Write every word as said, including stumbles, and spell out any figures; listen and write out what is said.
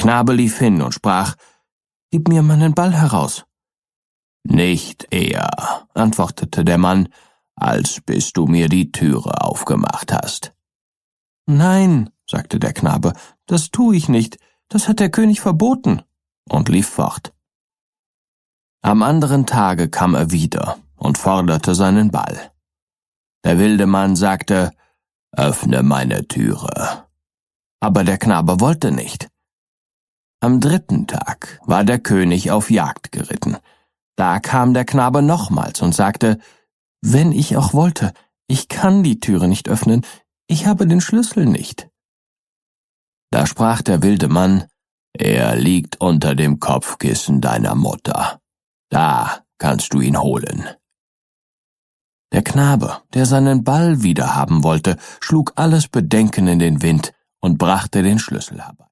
Knabe lief hin und sprach: »Gib mir meinen Ball heraus.« »Nicht eher«, antwortete der Mann, »als bis du mir die Türe aufgemacht hast.« »Nein«, sagte der Knabe, »das tue ich nicht, das hat der König verboten«, und lief fort. Am anderen Tage kam er wieder und forderte seinen Ball. Der wilde Mann sagte: »Öffne meine Türe.« Aber der Knabe wollte nicht. Am dritten Tag war der König auf Jagd geritten. Da kam der Knabe nochmals und sagte: »Wenn ich auch wollte, ich kann die Türe nicht öffnen, ich habe den Schlüssel nicht.« Da sprach der wilde Mann: »Er liegt unter dem Kopfkissen deiner Mutter. Da kannst du ihn holen.« Der Knabe, der seinen Ball wiederhaben wollte, schlug alles Bedenken in den Wind und brachte den Schlüssel herbei.